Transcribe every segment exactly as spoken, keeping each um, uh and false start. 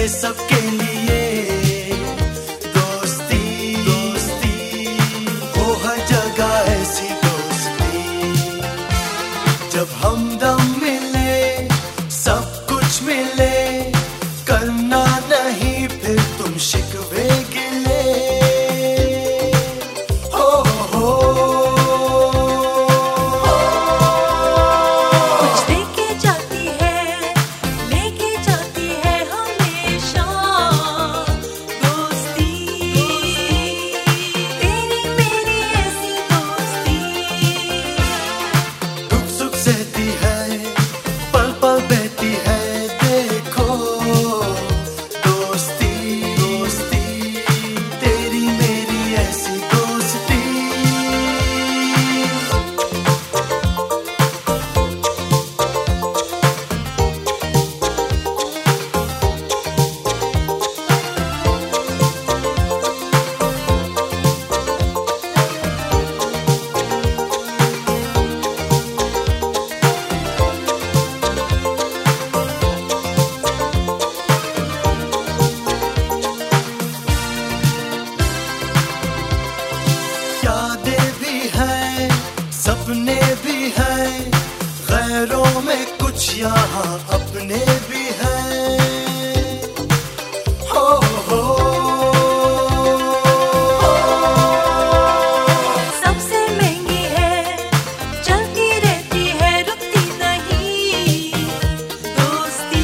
सबके लिए दोस्ती दोस्ती हो हर जगह ऐसी दोस्ती। जब हमदम मिले सब कुछ मिले, करना नहीं फिर तुम शिकवे गिले। हो हो कुछ देके जाती है लेके जाती है हमेशा दोस्ती, तेरी मेरी ऐसी दोस्ती। दुख सुख सहती है पल पल बहती है, देखो दोस्ती दोस्ती तेरी मेरी ऐसी दोस्ती। यादें भी हैं सपने भी हैं, गैरों में कुछ यहाँ अपने भी हैं। हो हो सबसे महंगी है चलती रहती है रुकती नहीं दोस्ती।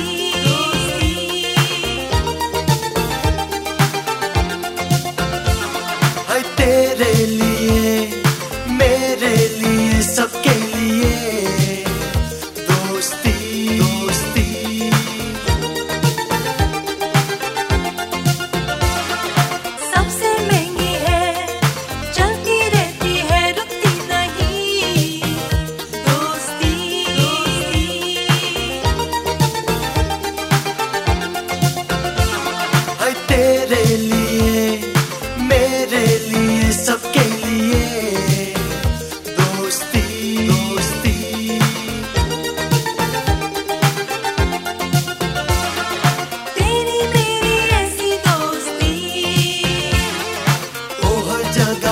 है तेरे लिए मेरे लिए सबके लिए दोस्ती दोस्ती। सबसे महंगी है चलती रहती है रुकती नहीं दोस्ती। है तेरे लिए मेरे लिए सबके लिए दोस्ती दोस्ती। तेरी मेरी ऐसी दोस्ती। ओ हर जगह